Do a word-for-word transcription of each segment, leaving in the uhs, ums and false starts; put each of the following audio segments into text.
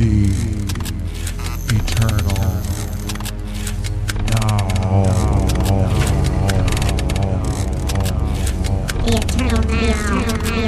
the eternal. No. The eternal now. The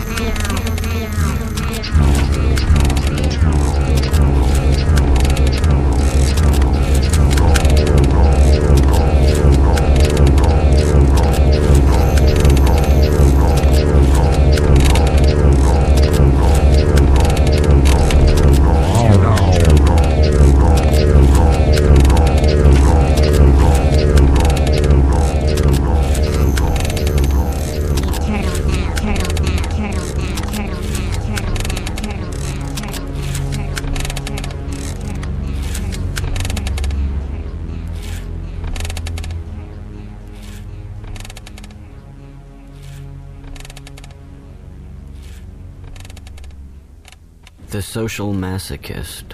The Social Masochist.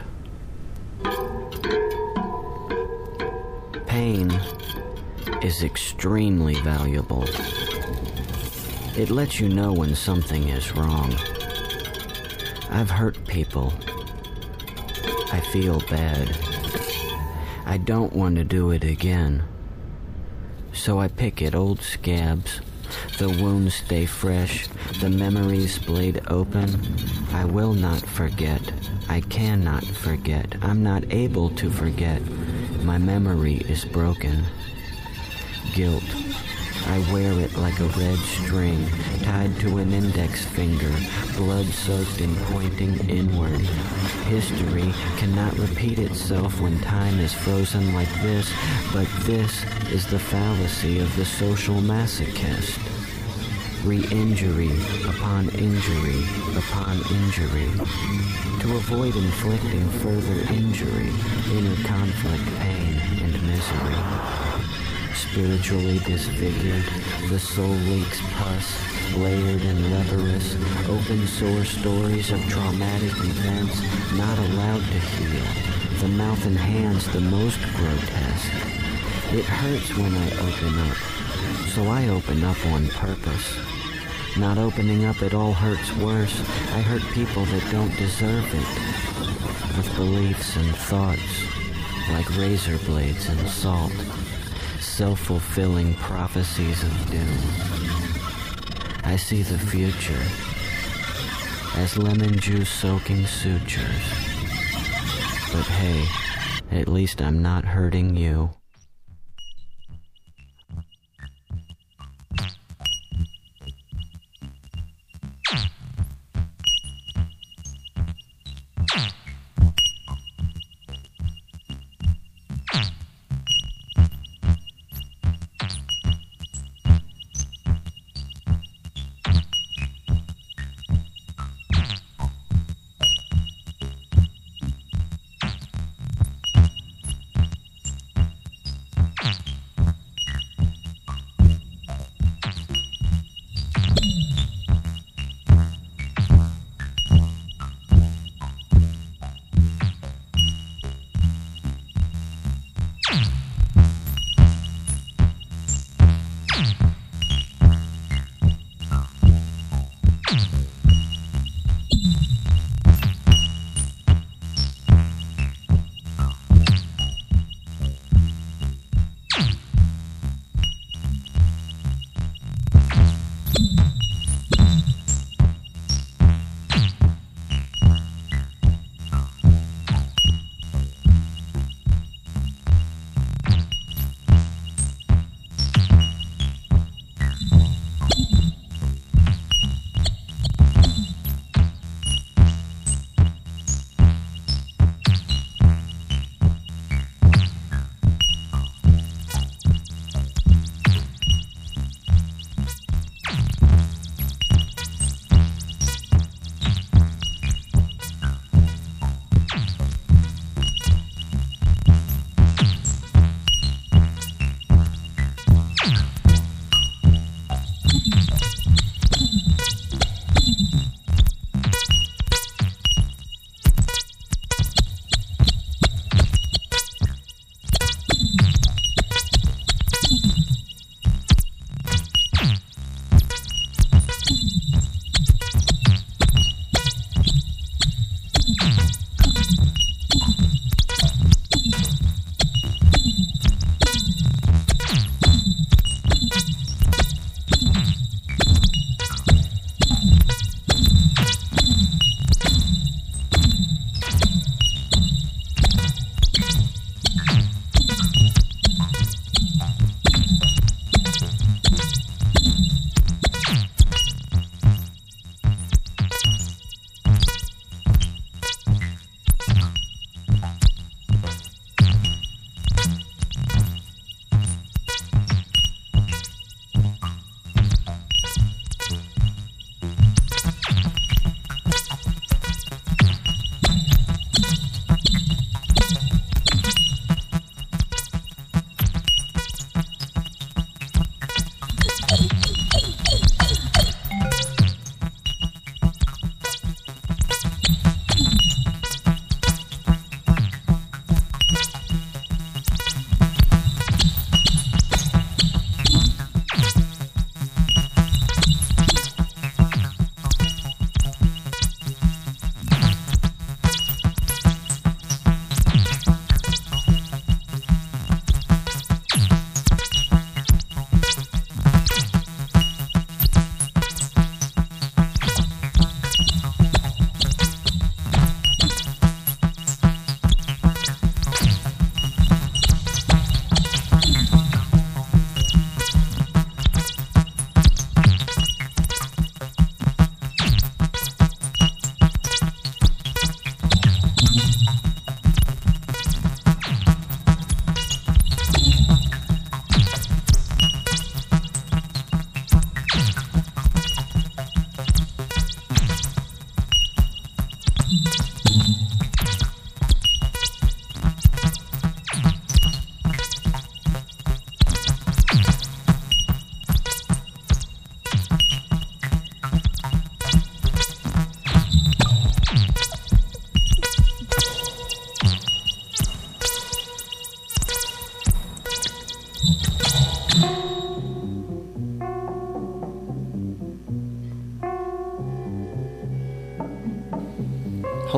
Pain is extremely valuable. It lets you know when something is wrong. I've hurt people. I feel bad. I don't want to do it again. So I pick at old scabs. The wounds stay fresh, the memories blade open. I will not forget. I cannot forget. I'm not able to forget. My memory is broken. Guilt. I wear it like a red string, tied to an index finger, blood-soaked and pointing inward. History cannot repeat itself when time is frozen like this, but this is the fallacy of the social masochist. Re-injury upon injury upon injury. To avoid inflicting further injury, inner conflict, pain, and misery. Spiritually disfigured, the soul leaks pus, layered and leprous, open sore stories of traumatic events not allowed to heal. The mouth and hands the most grotesque. It hurts when I open up, so I open up on purpose. Not opening up at all hurts worse. I hurt people that don't deserve it. With beliefs and thoughts, like razor blades and salt. Self-fulfilling prophecies of doom. I see the future as lemon juice soaking sutures. But hey, at least I'm not hurting you.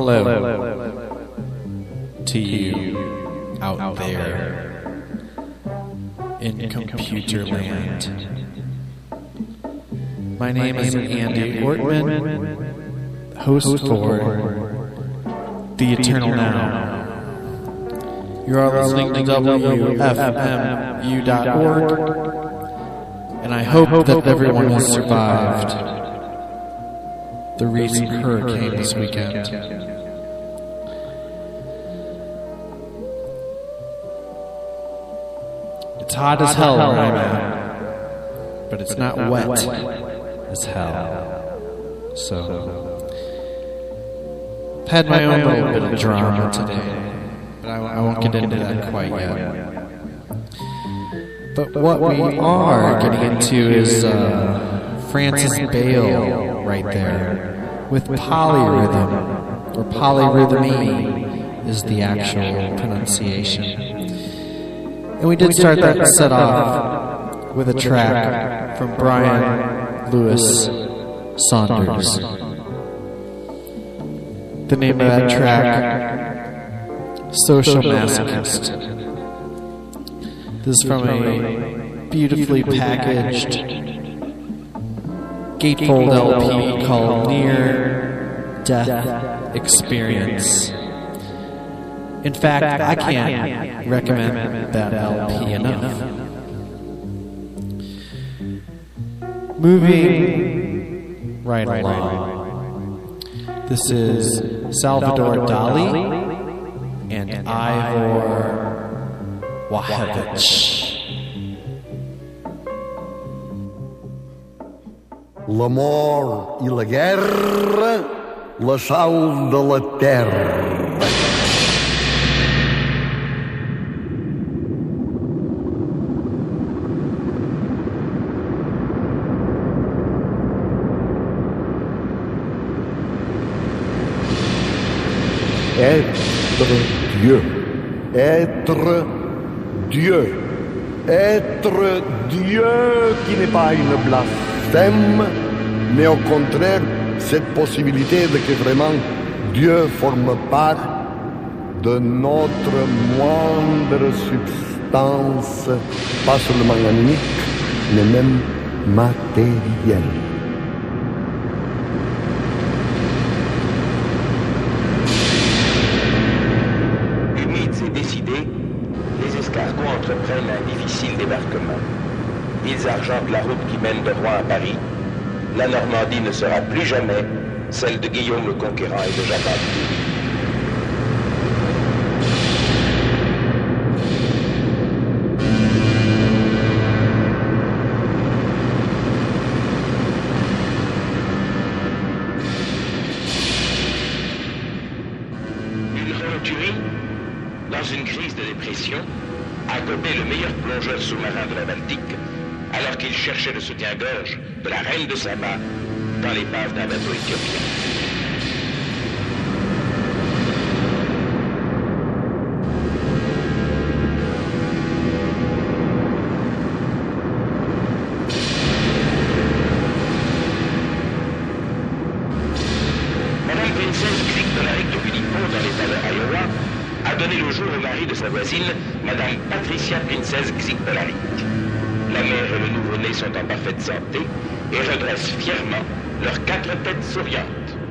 Hello to you out, out there in, in computer land. My name is Andy Ortman, host for The Eternal Now. You are listening to W F M U dot org, and I hope that everyone has survived the recent hurricane this weekend. It's hot as hell where I'm at, but it's not wet as hell. So, I've had my own little bit of drama today, but I, I won't get into that quite yet. But what we are getting into is uh, Francis Bale right there with polyrhythm, or polyrhythmy is the actual pronunciation. And we did start that set off with a track from Brian Lewis Saunders. The name of that track, Social Masochist. This is from a beautifully packaged gatefold L P called Near Death Experience. In fact, I can't recommend that L P enough. Moving right along. This is Salvador Dali and Ivor Wahevich. L'amor i la guerra, la sal de la terra. Être Dieu, être Dieu, être Dieu qui n'est pas une blasphème, mais au contraire, cette possibilité de que vraiment Dieu forme part de notre moindre substance, pas seulement animiste, mais même matérielle. Entreprennent un difficile débarquement. Ils argentent la route qui mène de Rouen à Paris. La Normandie ne sera plus jamais celle de Guillaume le Conquérant et de Jacques Anquetil. Une roturier, dans une crise de dépression, a gobé le meilleur plongeur sous-marin de la Baltique, alors qu'il cherchait le soutien-gorge de la reine de Saba dans l'épave d'un bateau éthiopien. Madame Princesse Crick-Dolaric de Philippon, dans l'État de Iowa, a donné le jour au mari de sa voisine, Madame Patricia Princess Crick-Dolaric. La mère et le nouveau-né sont en parfaite santé et redressent fièrement leurs quatre têtes souriantes.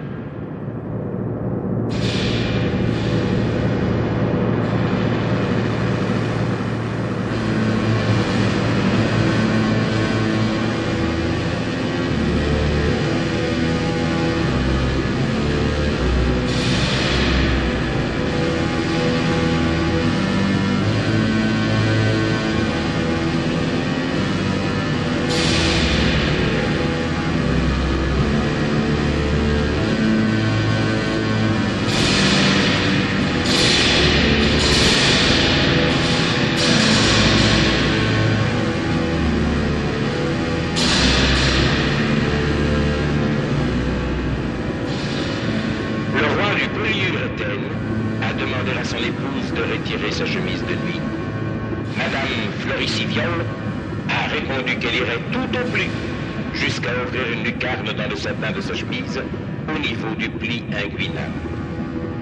Sa chemise de nuit. Madame Floriciviole a répondu qu'elle irait tout au plus jusqu'à ouvrir une lucarne dans le satin de sa chemise au niveau du pli inguinal.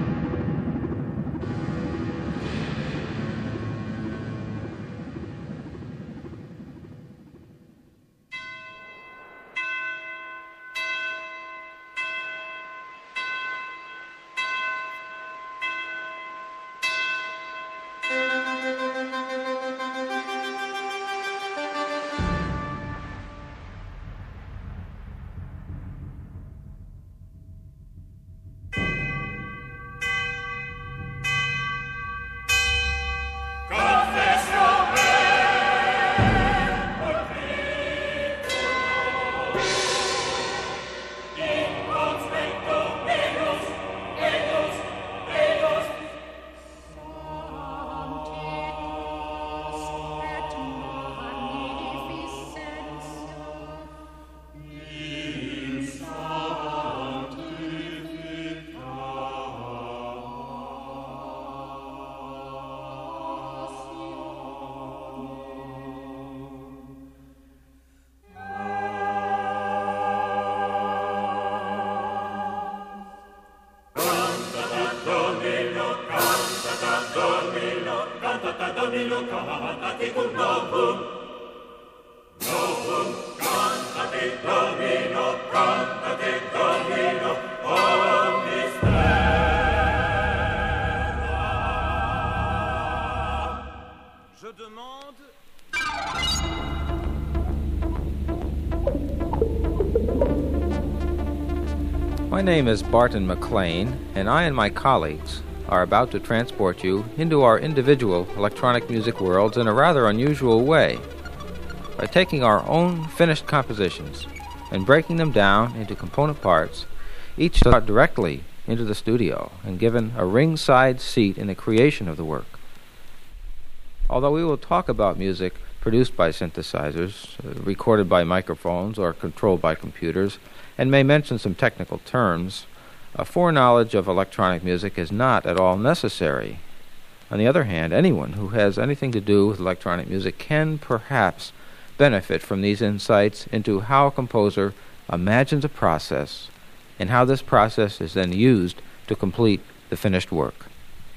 My name is Barton McLean, and I and my colleagues are about to transport you into our individual electronic music worlds in a rather unusual way by taking our own finished compositions and breaking them down into component parts, each brought directly into the studio and given a ringside seat in the creation of the work. Although we will talk about music produced by synthesizers, uh, recorded by microphones, or controlled by computers, and may mention some technical terms, a foreknowledge of electronic music is not at all necessary. On the other hand, anyone who has anything to do with electronic music can perhaps benefit from these insights into how a composer imagines a process and how this process is then used to complete the finished work.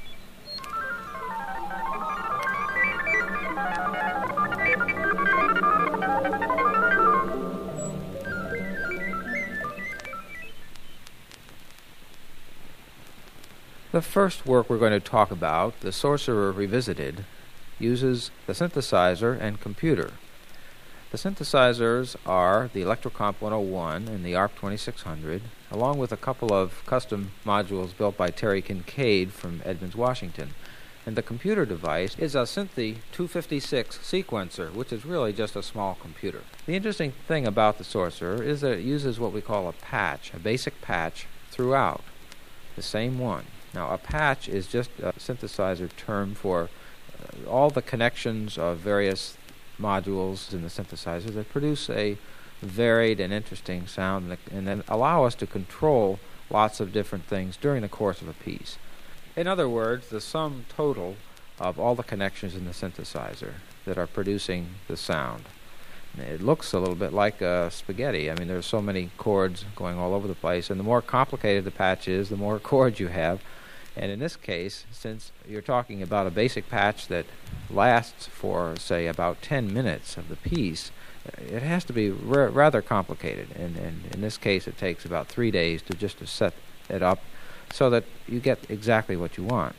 The first work we're going to talk about, The Sorcerer Revisited, uses the synthesizer and computer. The synthesizers are the Electrocomp one oh one and the A R P twenty-six hundred, along with a couple of custom modules built by Terry Kincaid from Edmonds, Washington. And the computer device is a Synthi two fifty-six sequencer, which is really just a small computer. The interesting thing about the Sorcerer is that it uses what we call a patch, a basic patch, throughout, the same one. Now, a patch is just a synthesizer term for uh, all the connections of various modules in the synthesizer that produce a varied and interesting sound and, and then allow us to control lots of different things during the course of a piece. In other words, the sum total of all the connections in the synthesizer that are producing the sound. It looks a little bit like uh, spaghetti. I mean, there's so many chords going all over the place, and the more complicated the patch is, the more chords you have. And in this case, since you're talking about a basic patch that lasts for, say, about ten minutes of the piece, it has to be r- rather complicated. And, and in this case, it takes about three days to just to set it up so that you get exactly what you want.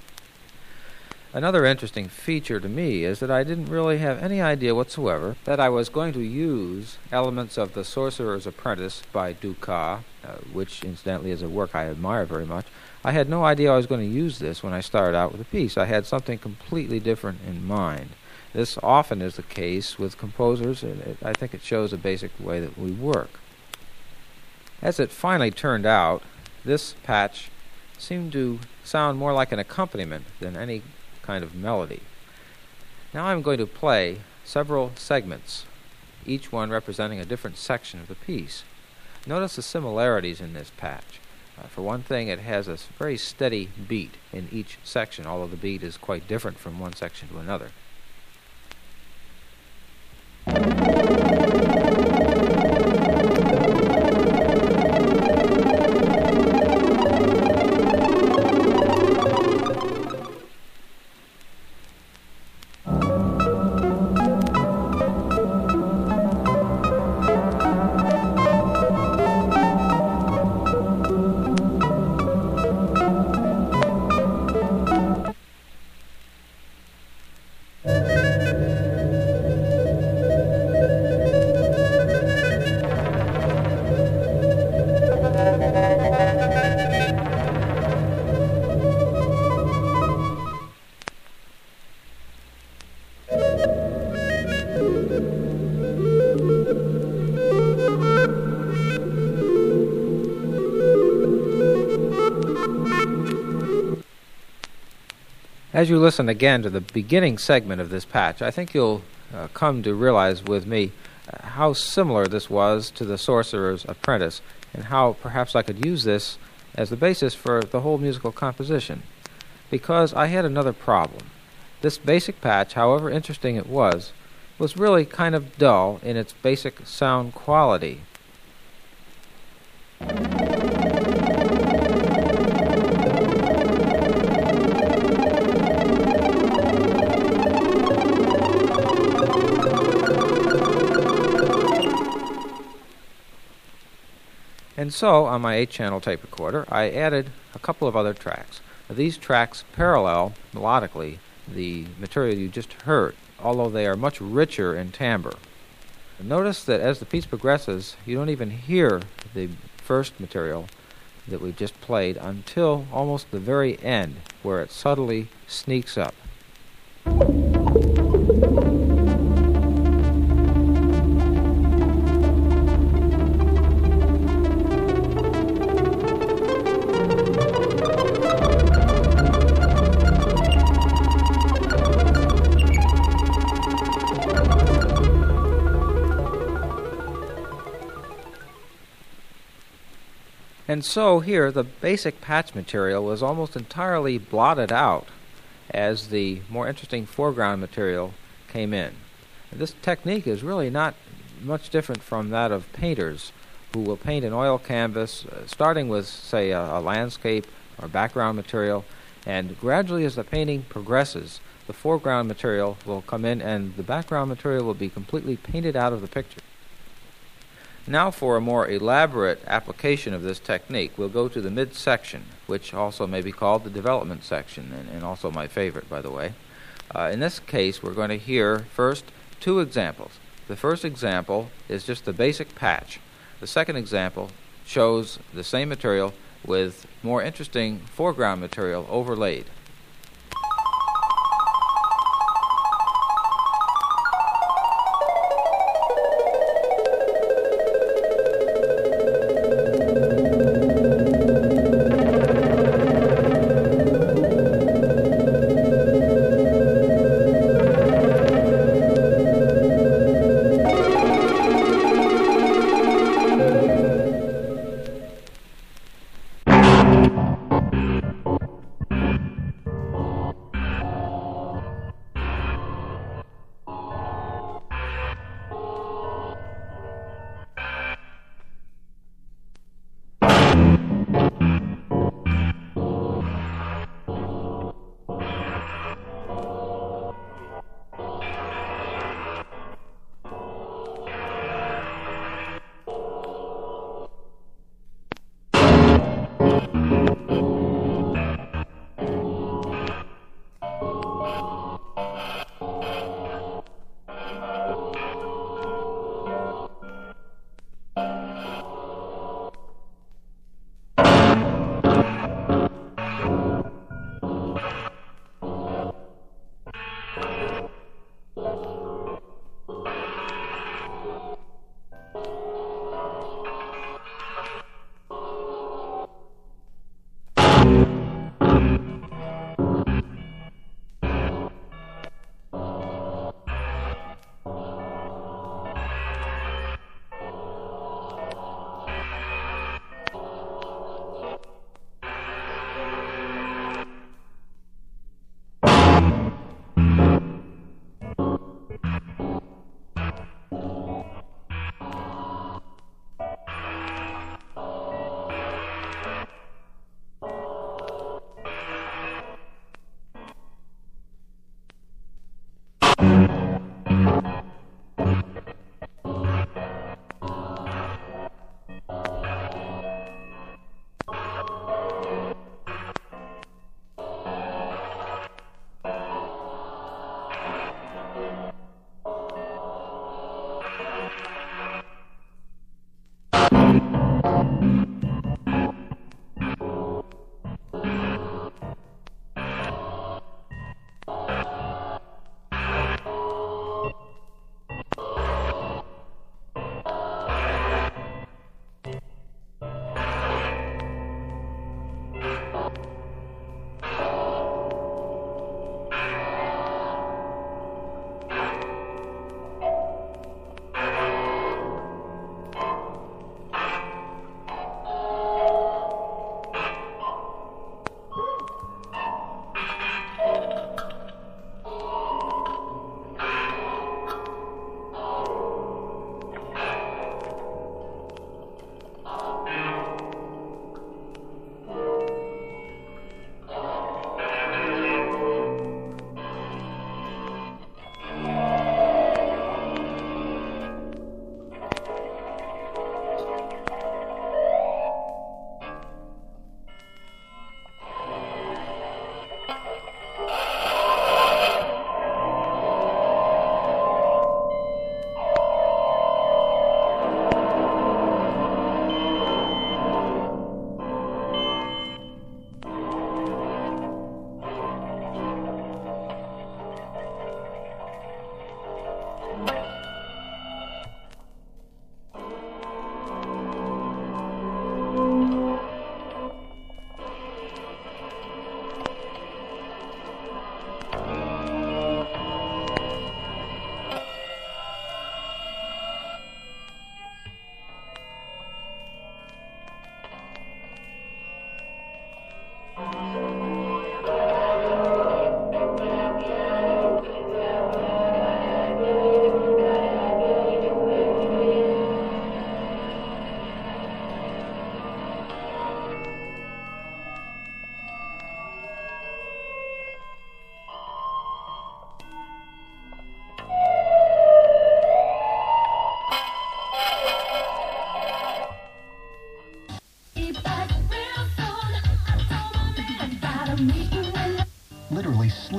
Another interesting feature to me is that I didn't really have any idea whatsoever that I was going to use elements of The Sorcerer's Apprentice by Du Ca, uh, which incidentally is a work I admire very much. I had no idea I was going to use this when I started out with a piece. I had something completely different in mind. This often is the case with composers, and it, I think it shows a basic way that we work. As it finally turned out, this patch seemed to sound more like an accompaniment than any kind of melody. Now I'm going to play several segments, each one representing a different section of the piece. Notice the similarities in this patch. Uh, for one thing, it has a very steady beat in each section, although the beat is quite different from one section to another. As you listen again to the beginning segment of this patch, I think you'll uh, come to realize with me uh, how similar this was to The Sorcerer's Apprentice, and how perhaps I could use this as the basis for the whole musical composition. Because I had another problem. This basic patch, however interesting it was, was really kind of dull in its basic sound quality. And so, on my eight channel tape recorder, I added a couple of other tracks. These tracks parallel, melodically, the material you just heard, although they are much richer in timbre. Notice that as the piece progresses, you don't even hear the first material that we just played until almost the very end, where it subtly sneaks up. And so here, the basic patch material was almost entirely blotted out as the more interesting foreground material came in. And this technique is really not much different from that of painters who will paint an oil canvas, uh, starting with, say, a, a landscape or background material, and gradually as the painting progresses, the foreground material will come in and the background material will be completely painted out of the picture. Now for a more elaborate application of this technique, we'll go to the midsection, which also may be called the development section, and, and also my favorite, by the way. Uh, in this case, we're going to hear first two examples. The first example is just the basic patch. The second example shows the same material with more interesting foreground material overlaid.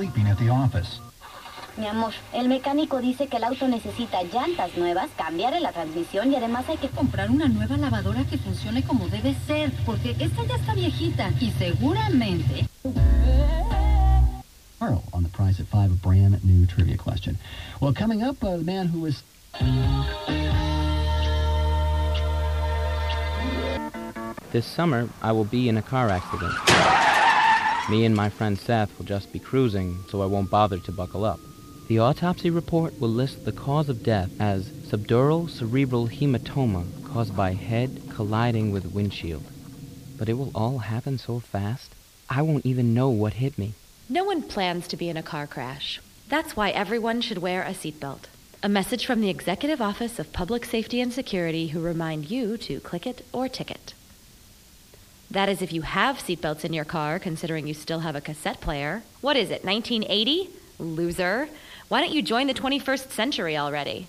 sleeping at the office. Mi amor, el mecánico dice que el auto necesita llantas nuevas, cambiarle la transmisión y además hay que comprar una nueva lavadora que funcione como debe ser, porque esta ya está viejita y seguramente... On the prize at five, a brand new trivia question. Well, coming up, uh, the man who was... This summer, I will be in a car accident. Me and my friend Seth will just be cruising, so I won't bother to buckle up. The autopsy report will list the cause of death as subdural cerebral hematoma caused by head colliding with windshield. But it will all happen so fast, I won't even know what hit me. No one plans to be in a car crash. That's why everyone should wear a seatbelt. A message from the Executive Office of Public Safety and Security, who remind you to click it or ticket. That is if you have seatbelts in your car, considering you still have a cassette player. What is it, nineteen eighty? Loser. Why don't you join the twenty-first century already?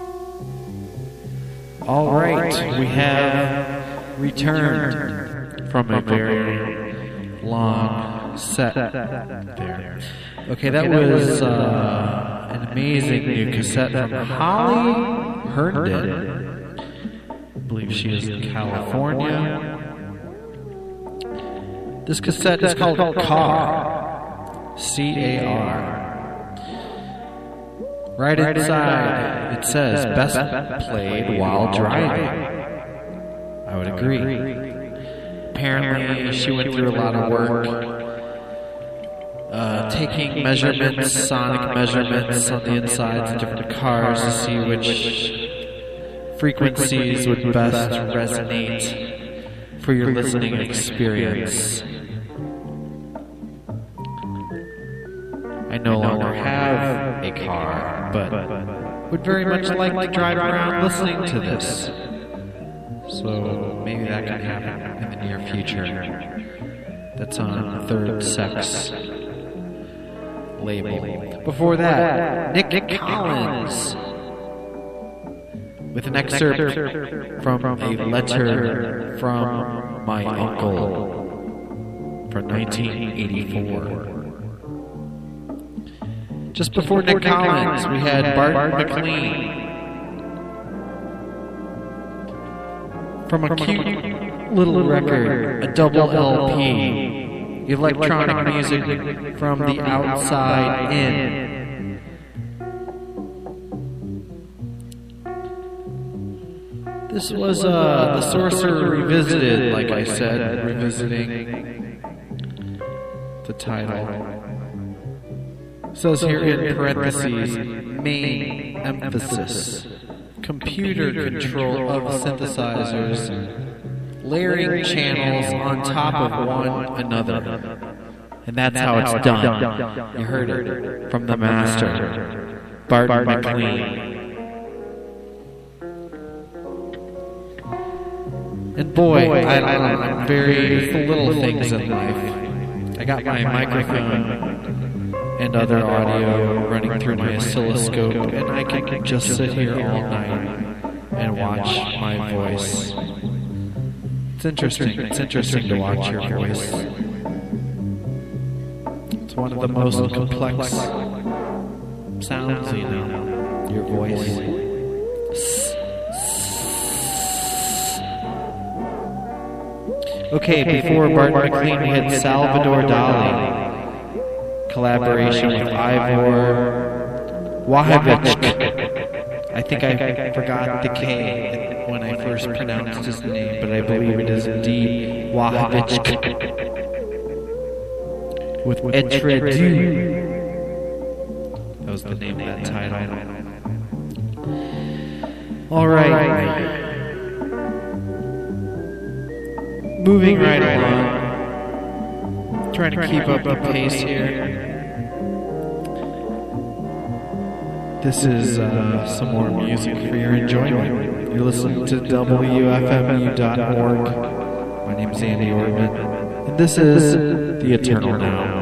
All right, we have returned from a very long set there. Okay, that was uh, an amazing new cassette from Holly Herndon. I believe she is in California. This cassette is called Car. C A R. Right inside, it says, best played while driving. I would agree. Apparently, she went through a lot of work uh, taking measurements, sonic measurements on the insides of different cars to see which frequencies would best resonate for your listening experience. I no longer have a car, but would very much like to drive around listening to this. So maybe that can happen in the near future. That's on Third Sex label. Before that, Nick Collins with an excerpt from a letter from my uncle from nineteen eighty-four. Just before Nick Collins, we had Bart McLean from a cute little record, a double L P, electronic music from the outside in. This was uh, The Sorcerer Revisited, like I said, revisiting the title. It says here in parentheses, main emphasis, computer control of synthesizers, layering channels on top of one another. And that's how it's done. You heard it from the master, Bart McLean. And boy, I, I, I'm very for little things in life. I got my microphone and other audio running through my oscilloscope, and I can just sit here all night and watch my voice. It's interesting. It's interesting to watch your voice. It's one of the most complex sounds, you know, your voice. Okay, before Bart McLean, we had Salvador Dali. Collaboration with Ivor Wahovich. I think I forgot the K when I first pronounced his name, but I believe it is indeed Wahovich. With Etredu. That was the name of that title. Alright. Moving right along. Trying to keep up the pace here. This is uh, some more music for your enjoyment. You're listening to W F M U dot org. My name is Andy Ortman, and this is The Eternal Now.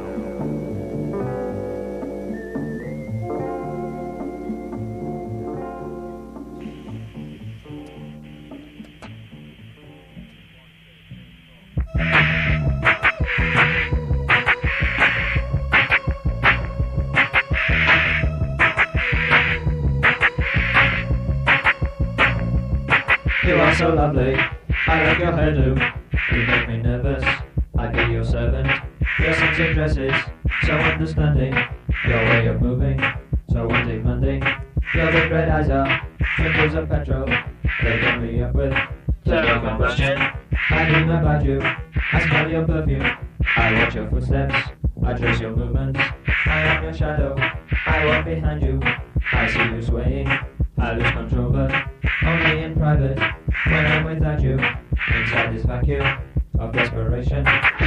So lovely, I like your hairdo. You make me nervous, I'd be your servant. Your sexy dresses, so understanding. Your way of moving, so undemanding. Your big red eyes are fingers of petrol. They fill me up with turbo combustion. I dream about you, I smell your perfume. I watch your footsteps, I trace your movements. I am your shadow, I walk behind you. I see you swaying, I lose control, but only in private. When I'm without you, inside this vacuum of desperation.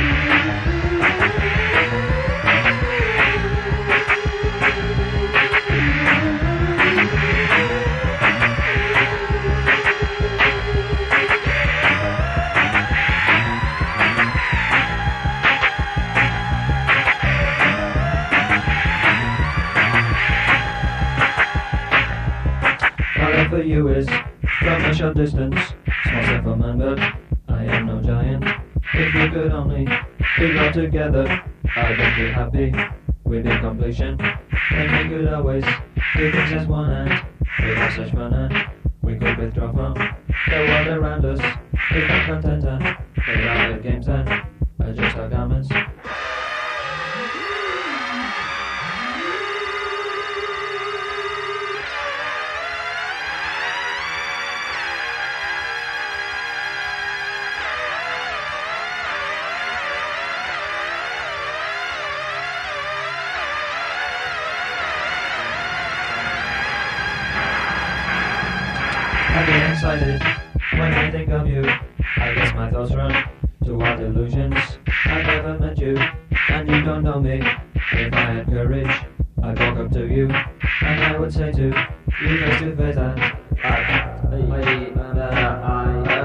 All I for you is from a short distance. Small step for man, but I am no giant. If we could only be all together, I'd be happy with the completion. And we could always do things as one and without such fun, and we could withdraw from the world around us. We can content and play out the games and adjust our garments. I get excited when I think of you. I guess my thoughts run to all delusions. I've never met you, and you don't know me. If I had courage, I'd walk up to you, and I would say to you face to face that I, I, that I,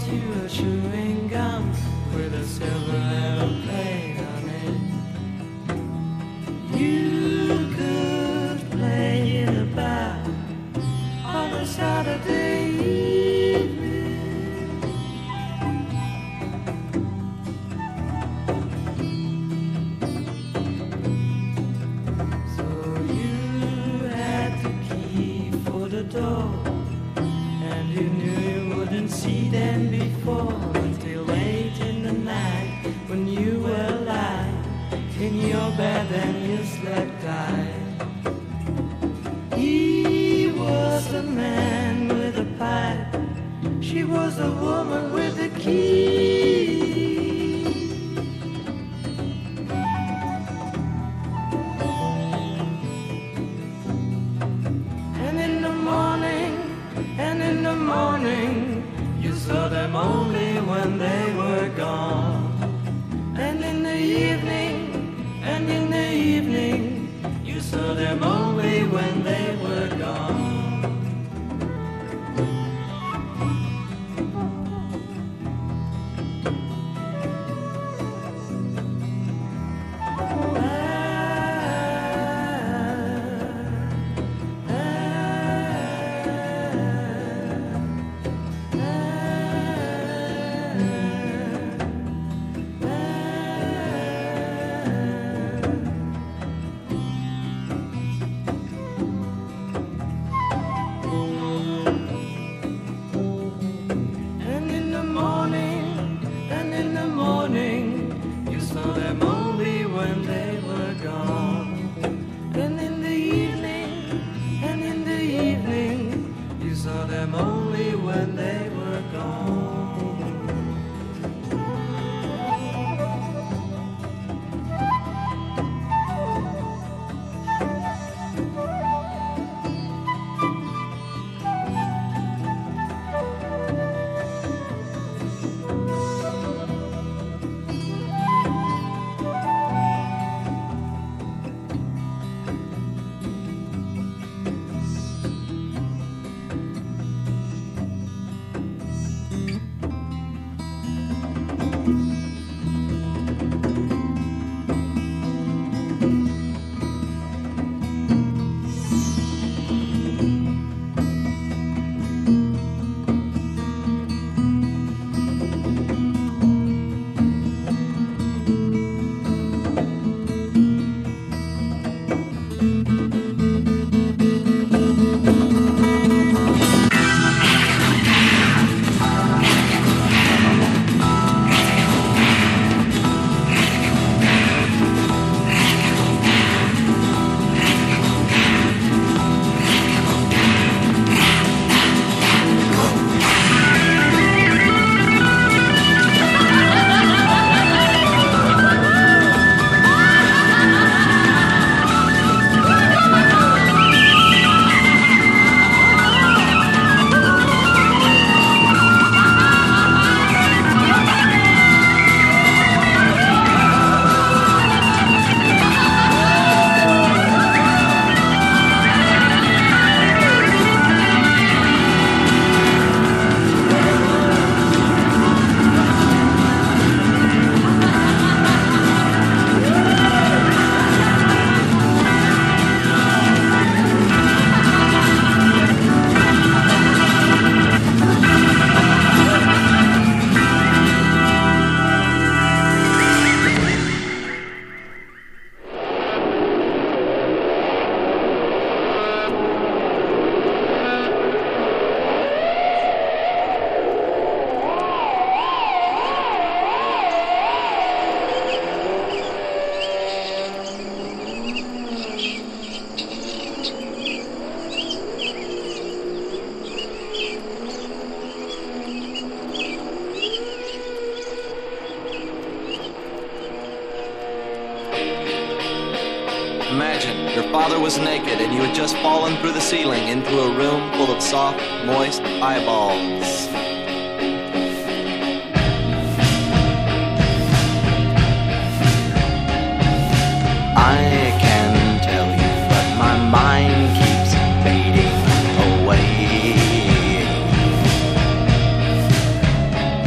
you a chewing gum with a silver aeroplane on it. You could play it about on a Saturday evening. So you had the key for the door, and you knew you wouldn't see them before until late in the night when you were lying in your bed and you slept tight. He was a man with a pipe, she was a woman with a key. And in the morning, and in the morning, you saw them only when they were gone. And in the evening, and in the evening, you saw them only when they were gone. And in the morning, and in the morning, you saw them only when they were gone. And in the evening, and in the evening, you saw them only when they were gone. Imagine your father was naked and you had just fallen through the ceiling into a room full of soft, moist eyeballs. I can tell you, but my mind keeps fading away.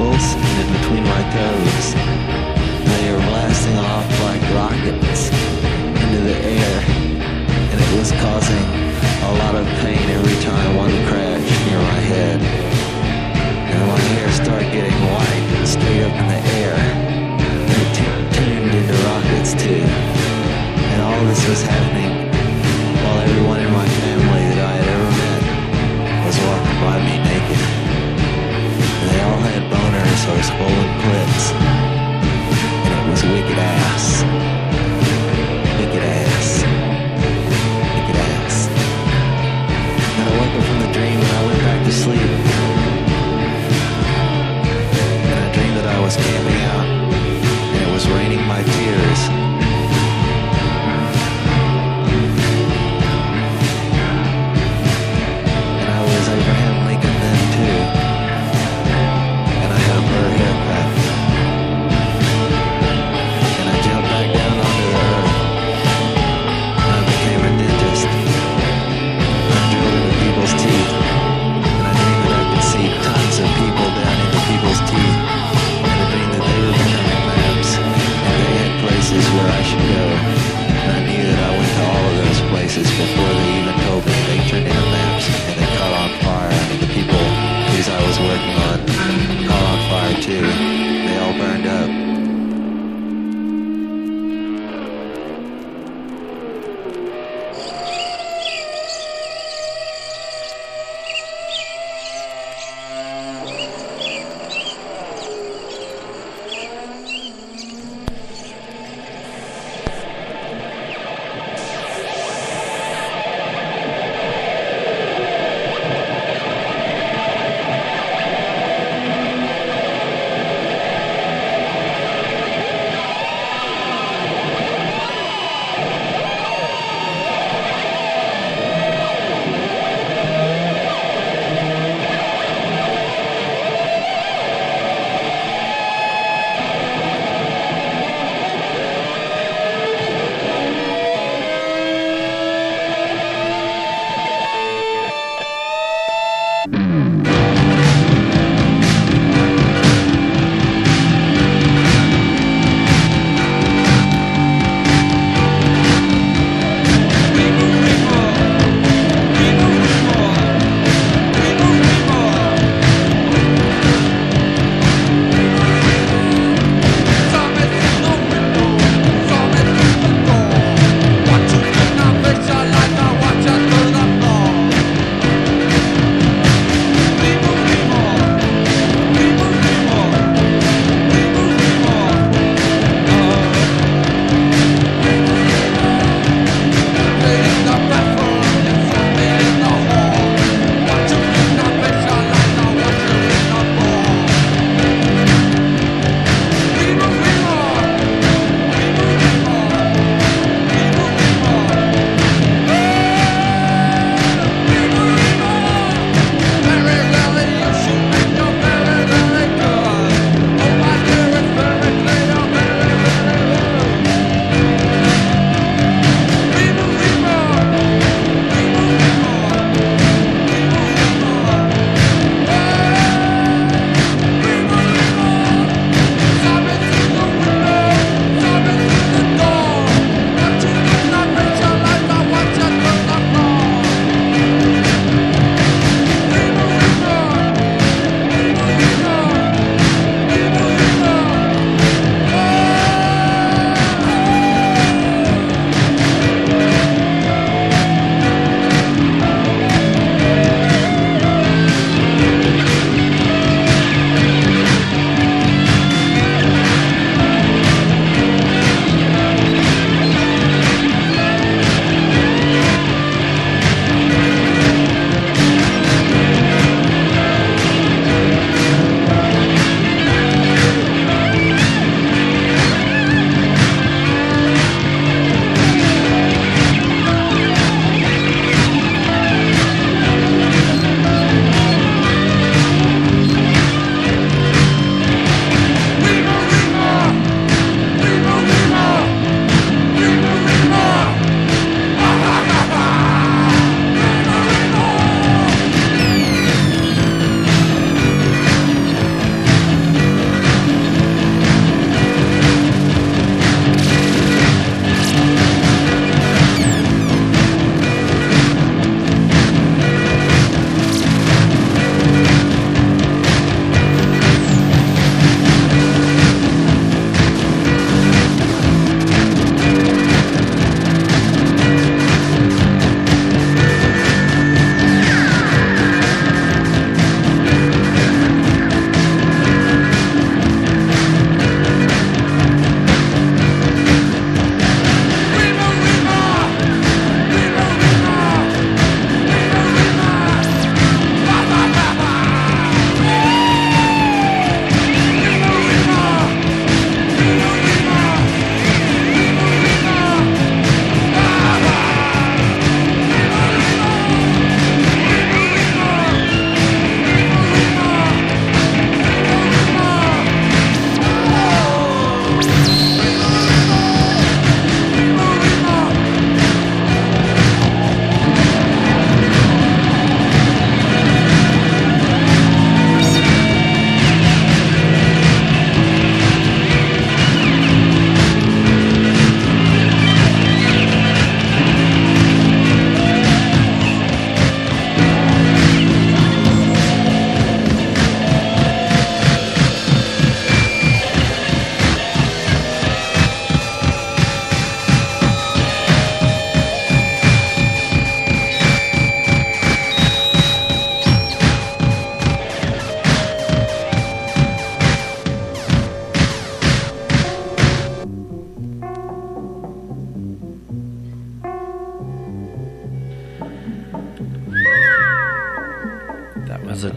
ankles and in between my toes. They were blasting off like rockets into the air, and it was causing a lot of pain every time one crashed near my head. And my hair started getting white and straight up in the air. It t- turned into rockets too. And all this was happening while everyone in my family that I had ever met was walking by me naked. And they all had boners or swollen clits. And it was wicked ass. Wicked ass. Wicked ass. And I woke up from the dream and I went back to sleep. And I dreamed that I was camping out and it was raining my tears. And I was Abraham Lincoln then too. And I had a blur haircut. And I jumped back down onto the earth. And I became a dentist. I drilled into people's teeth. And I dreamed that I could see tons of people down into people's teeth. And I dreamed that they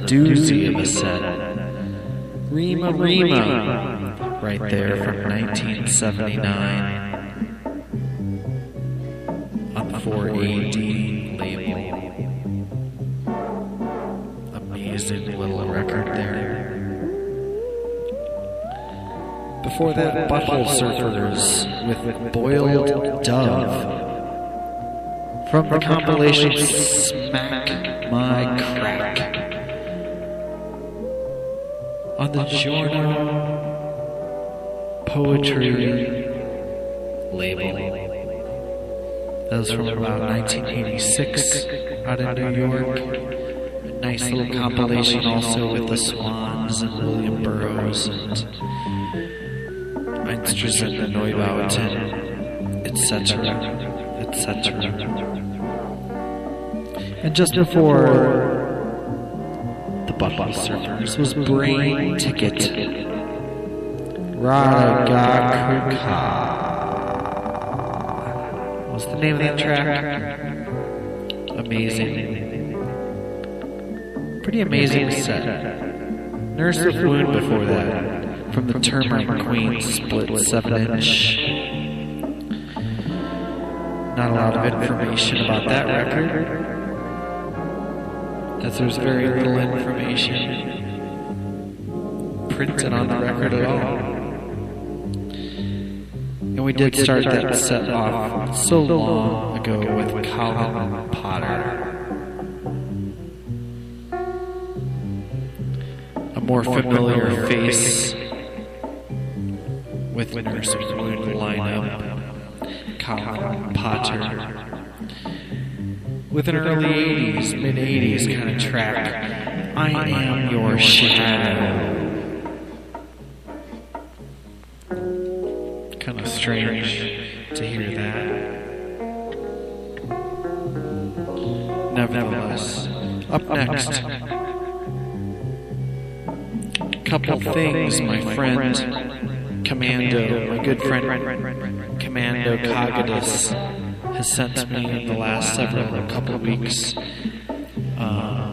doozy of a set. Rima Rima, right there from nineteen seventy-nine on the four A D label. Amazing little record there. Before that, Butthole Surfers with Boiled Dove from the compilation Smack My Crack on the Giorno Poetry label. That was from about nineteen eighty-six out in New York. A nice little compilation also with the Swans and William Burroughs and Einstürzende Neubauten, et cetera, et cetera. And just before the Butthole Surfers was Brain Ticket, Ragakuka. What's the name of that track? Amazing. Pretty amazing set. Nurse of Wound before that. From the Termite Queen split seven inch. Not a lot of information about that record, as there's very little information printed on the record at all. And we did start that set off so long ago with Calvin Potter. A more familiar face with Nurse of Wound lineup, Calvin Potter, with an early eighties, mid eighties kind of track, I Am Your Shadow. Kind of strange to hear that. Nevertheless, up next, a couple things my friend Commando, my good friend Commando Cogidus has sent me in the last several, a couple of weeks. Uh,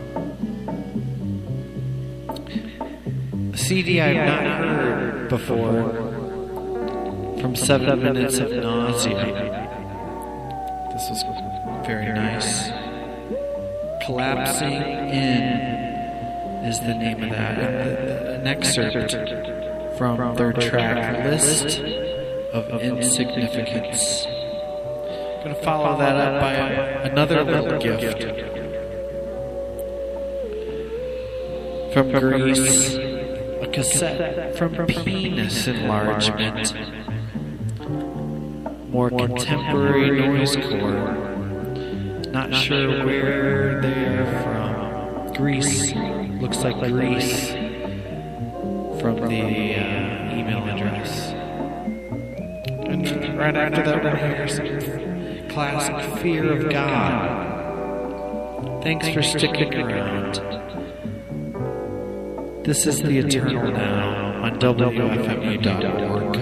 a C D I have not heard before from Seven Minutes of Nausea. This was very nice. Collapsing In is the name of that. And the, the, an excerpt from their track List of Insignificance. I'm going to follow that up by another little gift from Greece, a cassette from Penis Enlargement, more contemporary noisecore. Not sure where they are from. Greece, looks like Greece from the uh, email address. And right after that, we're going to hear some classic Fear of God. Thanks for sticking around. This is The Eternal Now on W F M U dot org.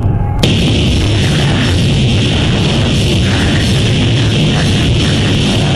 Yeah.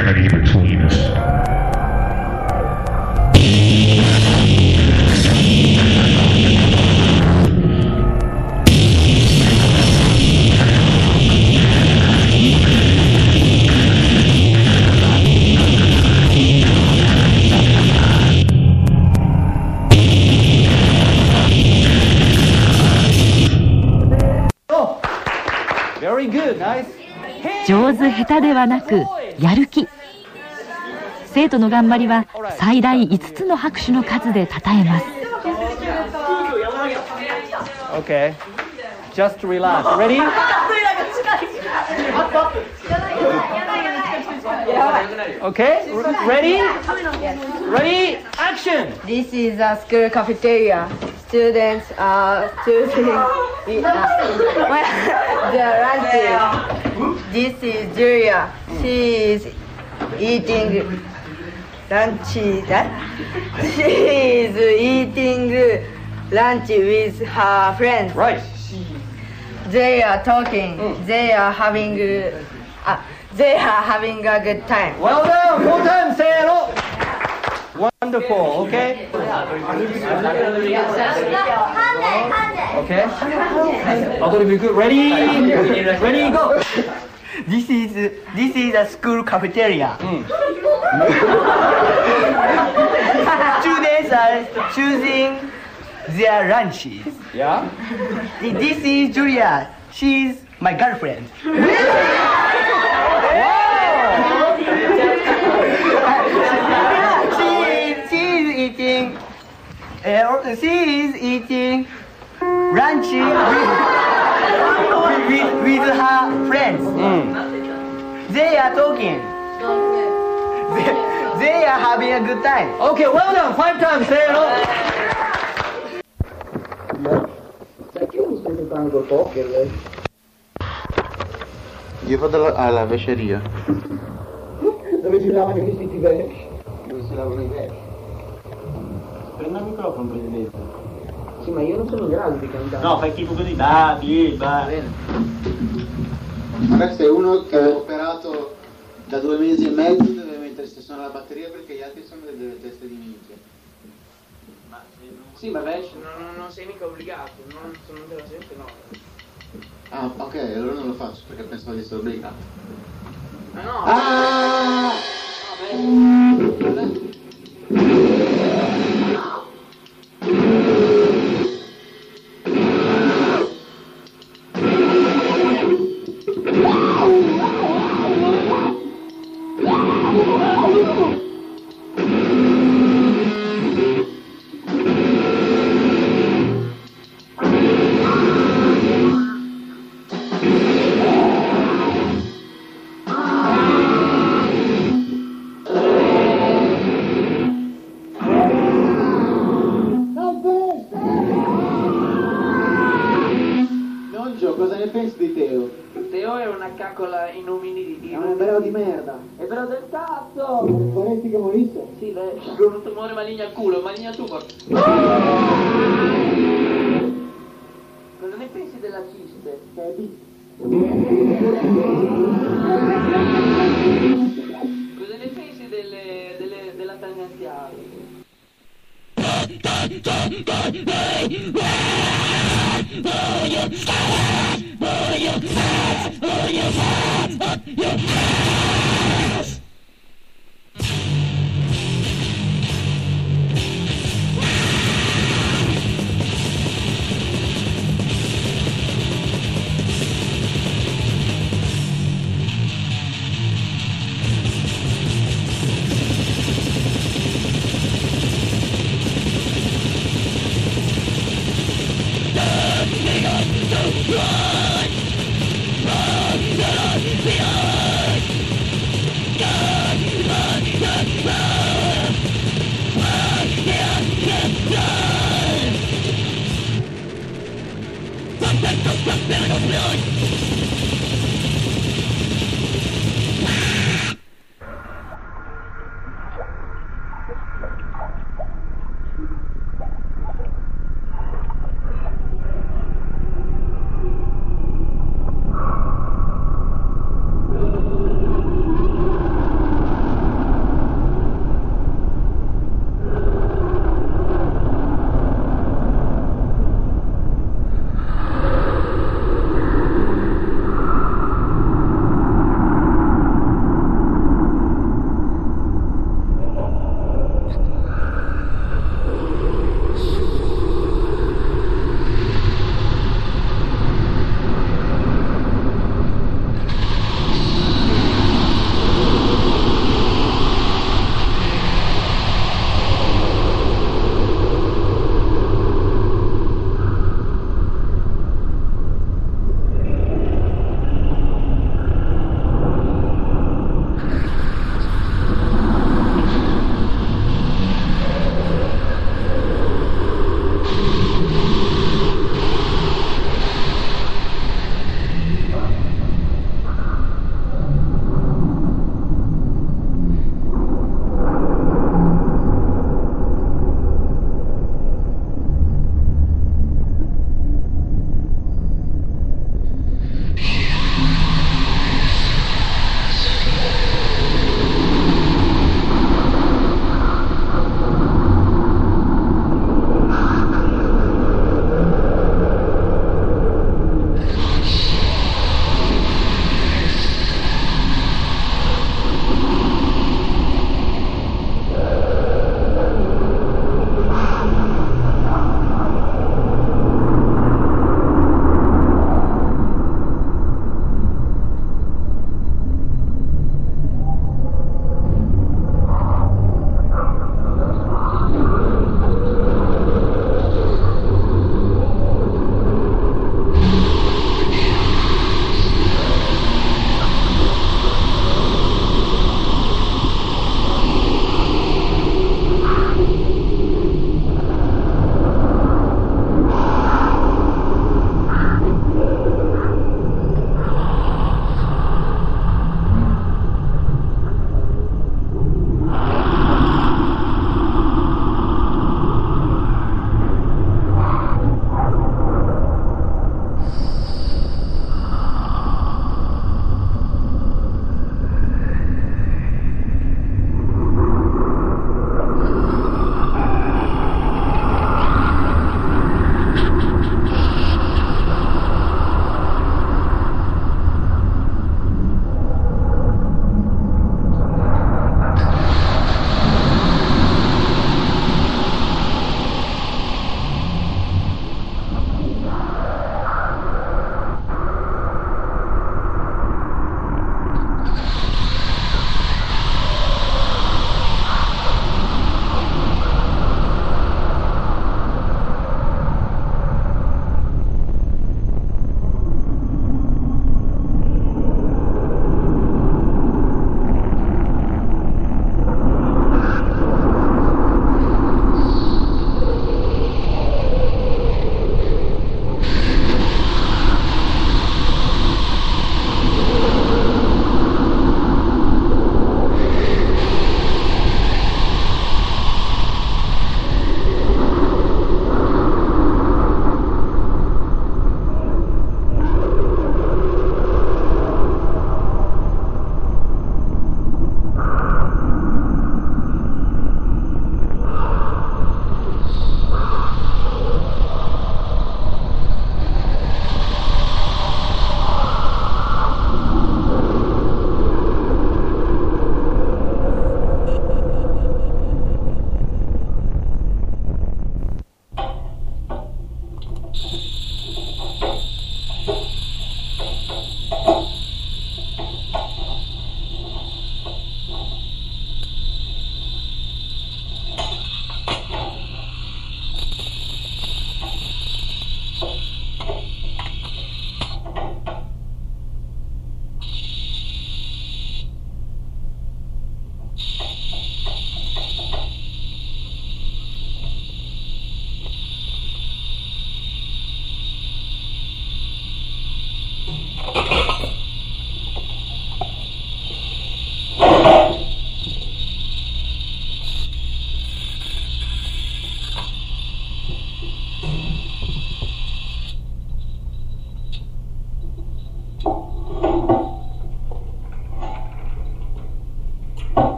proximity between us. 上手下手ではなくやる気。生徒の頑張りは最大いつつの拍手の数で称えます。 Okay, just relax. Ready? Okay, ready? Ready? Action! This is a school cafeteria. Students are choosing uh, their lunches. This is Julia. She is eating lunch. She is eating lunch with her friends. Right. They are talking. Mm. They are having. Uh, they are having a good time. Well done. Full time. Say hello. Wonderful. Okay. Okay. Adorable. Good. Ready? Ready? Go. This is this is a school cafeteria. Mm. Students are choosing their lunches. Yeah. This is Julia. She's my girlfriend. she, she is eating. Uh, she is eating lunch with, with, with her friends. Mm. They are talking. They, they are having a good time. Okay, well done. Five times. Say hello. Perché non stai giocando col poker, lei? Io vado alla, alla vesceria. Dove si lavano i vestiti vecchi? Dove si lavano i vecchi? Prenda il microfono, Presidente. Sì, ma io non sono in grado di cantare. No, fai tipo così, va, di, va. Adesso è uno che ha operato da due mesi e mezzo, deve mettersi sulla batteria perché gli altri sono delle teste di minchia. Ma se non... Sì, ma beh, non, non, non sei mica obbligato, non, se non te la senti no. Ah, ok, allora non lo faccio perché pensavo di essere obbligato. Ma no! Ah! Vabbè. Cosa ne pensi di Teo? Teo è una caccola inuminidita. È un ebreo di merda. Ebreo del cazzo! Vorresti che morisse? Sì, beh, con un tumore maligno al culo, maligno al tumore. Cosa ne pensi della ciste? Che è B. Cosa ne pensi delle, delle, della tangenziale?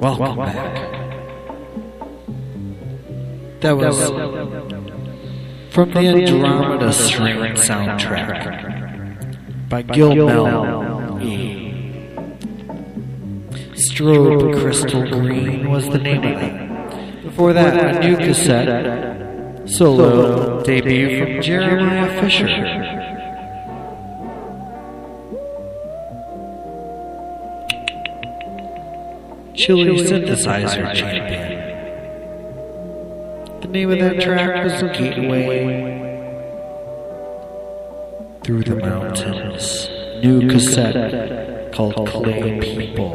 Welcome back. That was from the Andromeda Strain soundtrack by Gil Mel E. Strobe Crystal Green was the name of it. Before that, a new cassette solo debut from Jeremiah Fisher. Chili Synthesizer Champion. The name of that track was Gateway Through the Mountains. New cassette called Clay People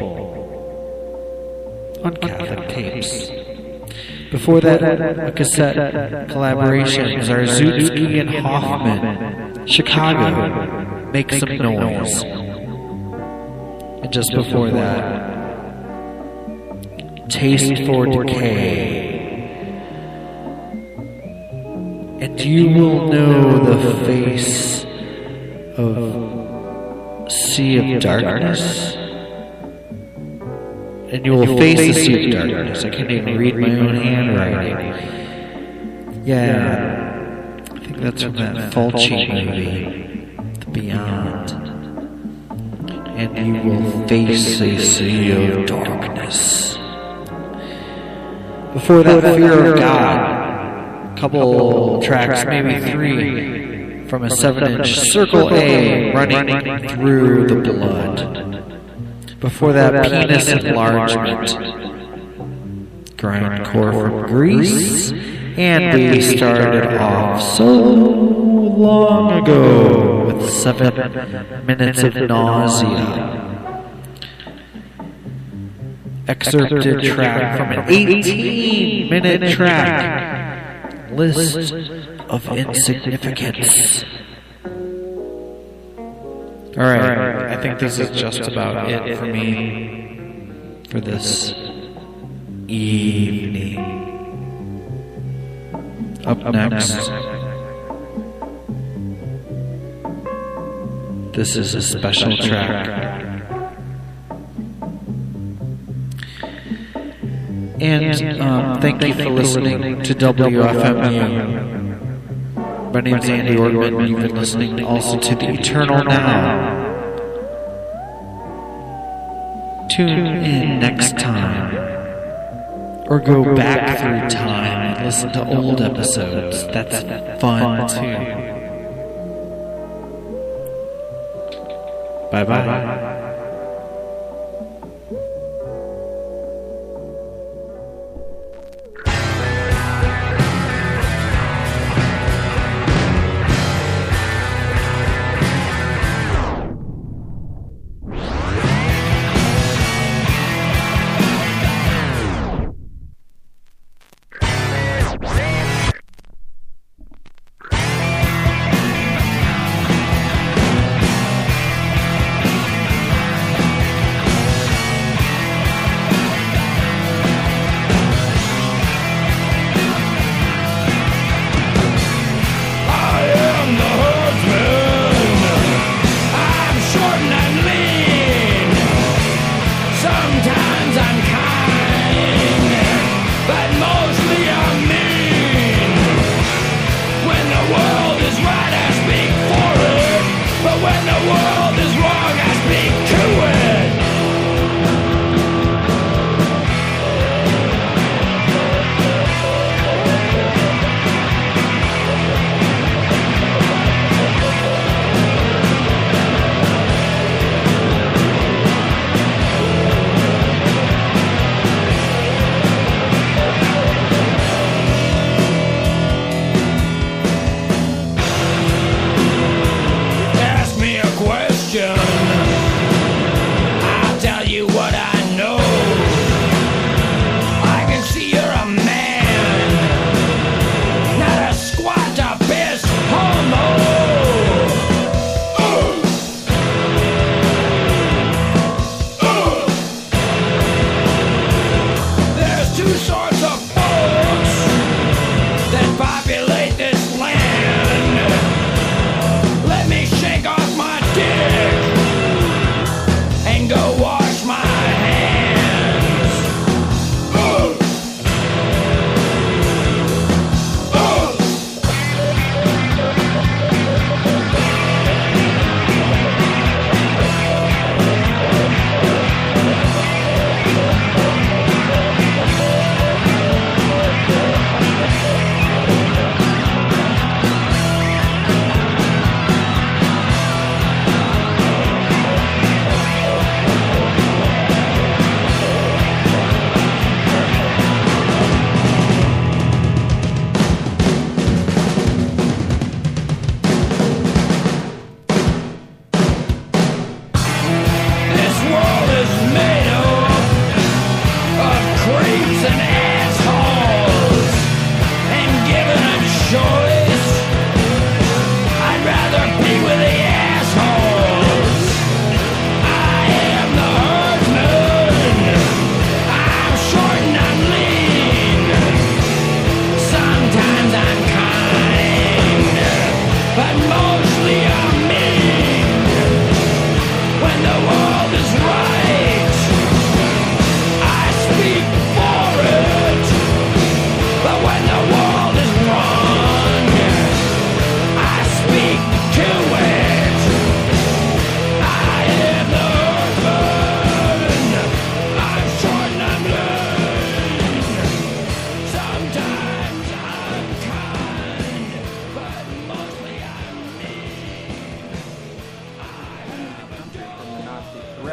on Catholic Tapes. Before that, a cassette collaboration was Arzutsky and Hoffman, Chicago, Make Some Noise. And just before that, Taste for Decay. And you will know the face of Sea of Darkness. And you will face the Sea of Darkness. I can't even read my own handwriting. Yeah, I think that's from that Fulci movie, The Beyond. And you will face a Sea of Darkness. Before that, Fear of God. A couple tracks, maybe three, from a seven-inch Circle A running through the blood. Before that, Penis Enlargement. Grindcore from Greece. And we started off so long ago with seven minutes of nausea. Excerpted track from an eighteen-minute track. List of Insignificance. Alright, I think this is just about it for me for this evening. Up next, this is a special track. And um, thank you for listening to W F M U. My name is Andy Ortman. You've been listening also to The Eternal Now. Tune in next time. Or go back through time and listen to old episodes. That's fun too. Bye-bye.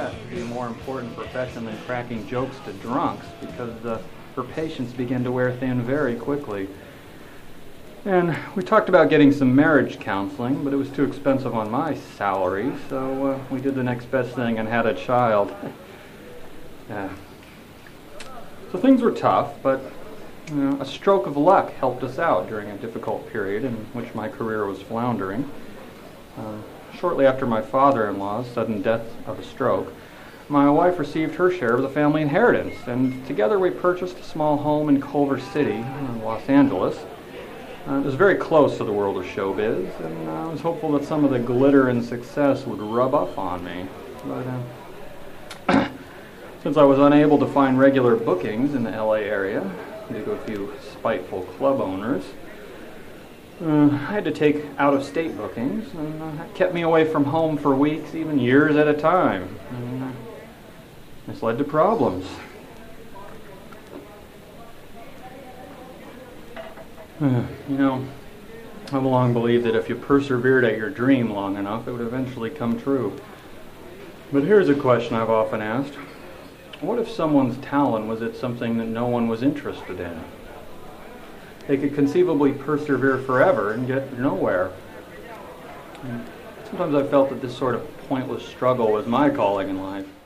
success to be a more important profession than cracking jokes to drunks, because uh, her patience began to wear thin very quickly. And we talked about getting some marriage counseling, but it was too expensive on my salary, so uh, we did the next best thing and had a child. uh, so things were tough, but you know, a stroke of luck helped us out during a difficult period in which my career was floundering. Uh, shortly after my father-in-law's sudden death of a stroke, my wife received her share of the family inheritance, and together we purchased a small home in Culver City, in Los Angeles. Uh, it was very close to the world of showbiz, and uh, I was hopeful that some of the glitter and success would rub off on me. But uh, since I was unable to find regular bookings in the L A area, due to a few spiteful club owners, uh, I had to take out-of-state bookings, and uh, that kept me away from home for weeks, even years at a time. And, uh, this led to problems. You know, I've long believed that if you persevered at your dream long enough, it would eventually come true. But here's a question I've often asked. What if someone's talent was at something that no one was interested in? They could conceivably persevere forever and get nowhere. And sometimes I felt that this sort of pointless struggle was my calling in life.